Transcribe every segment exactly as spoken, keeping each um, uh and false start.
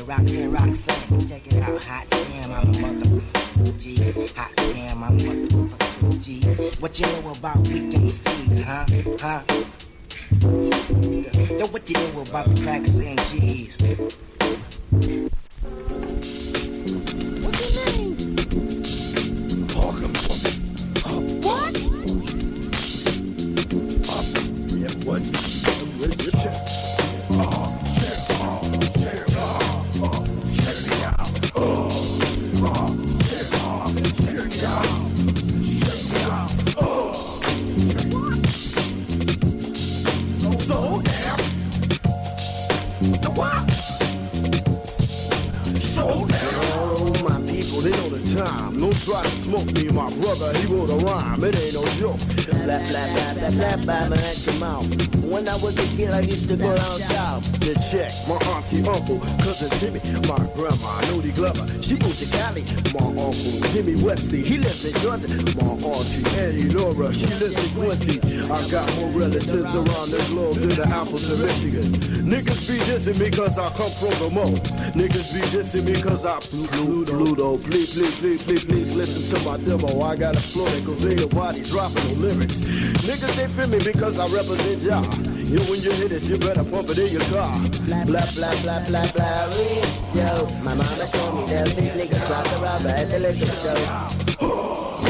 Roxanne, Roxanne, check it out. Hot damn, I'm a mother G. Hot damn, I'm a mother G. What you know about weekend seeds, huh? Huh? Yo, what you know about the crackers and cheese? What's your name? Harlem. Uh, what? Uh, yeah, what? Check. Uh, check. Uh, check. Uh, uh, check me out. Uh, uh, check. Uh, check me out. Check me out. Uh, so damn. The what? So damn. Oh, my people, they know the time. Don't try to smoke me, my brother, he wrote a rhyme. It ain't no joke. Blah, blah, blah, blah, blah, blah, my ass your mouth. When I was a kid, I used to go down south. The check, my auntie, uncle, cousin Timmy, my grandma, Nudie Glover, she moved to Cali. My uncle, Jimmy Wesley, he lives in Georgia. My auntie, Annie Laura, she lives in Quincy. I got more relatives around the globe than the apples in Michigan. Niggas be dissing me cause I come from the mo. Niggas be dissing me cause I Pluto, Pluto. Please, please, please, please, please listen to my demo. I got a flow that goes ain't nobody dropping no lyrics. Niggas, they feel me because I represent y'all. Yo, when you hear this, you better pump it in your car. Blah, blah, blah, blah, blah, blah. Yo, my mama told me that these niggas tried to rob her at the liquor store.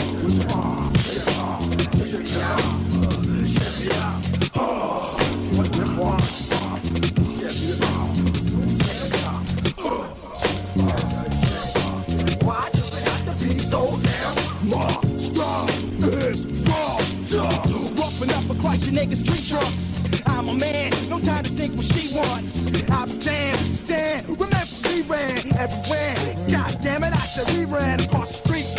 Why does it have to be so damn monster? Is wrong. Roughing up across your niggas' street trucks. I'm a man, no time to think what she wants. I'm damn, stand, remember we ran everywhere. God damn it, I said we ran across the streets.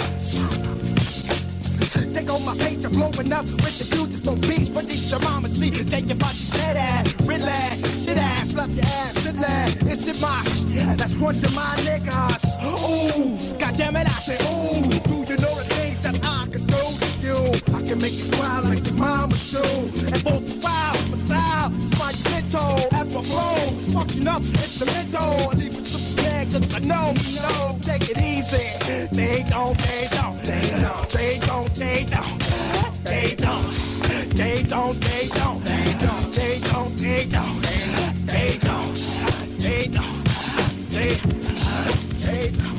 Take on my pager, blowing up with the future, so peace, but these your mama see. Take your body, dead ass, relax, shit ass, slap your ass, sit laugh. It's in my, that's one to my niggas. Ooh, God damn it, I say, ooh, do you know the things that I can do to you? I can make you cry like your mama do. And both wild, but loud, my mental, as my flow, fucking up instrumental. Leave it to the bag, cause I know, you know, take it easy. They don't, they don't, they don't, they don't, they don't, they don't, they don't, they don't, they don't, they don't, they don't, they don't, they don't, they, they don't.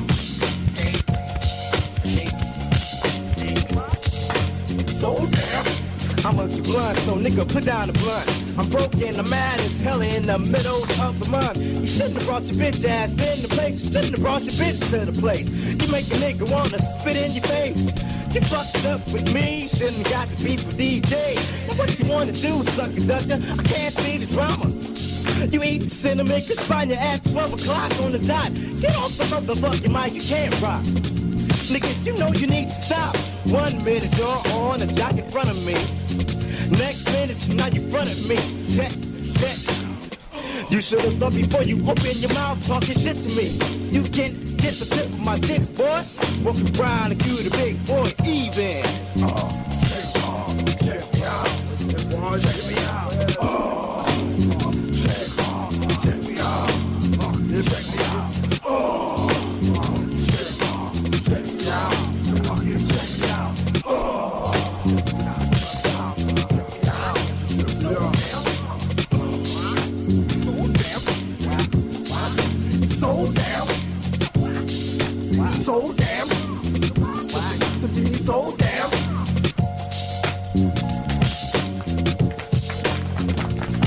So damn. I'm a blunt, so nigga put down the blunt. I'm broken, the man is hella in the middle of the month. You shouldn't have brought your bitch ass in the place. You shouldn't have brought your bitch to the place. You make a nigga wanna spit in your face. You fucked it up with me, shouldn't have got to beef with D J. Now what you wanna do, sucker ducker? I can't see the drama. You eat cinnamon crisp on your at twelve o'clock on the dot. Get off the motherfucking mic, you can't rock. Nigga, you know you need to stop. One minute you're on the dock in front of me. Next minute you're not in front of me. Check, check. You should have thought before you open your mouth talking shit to me. You can't get the tip of my dick, boy. Walk around and you the big boy, even. Uh, check, uh, check me out. Check me out. Uh, check, uh, check me out. Uh, check me out. Uh, check, uh, check me out. Fucking check me out. Uh, so damn. So damn. So damn.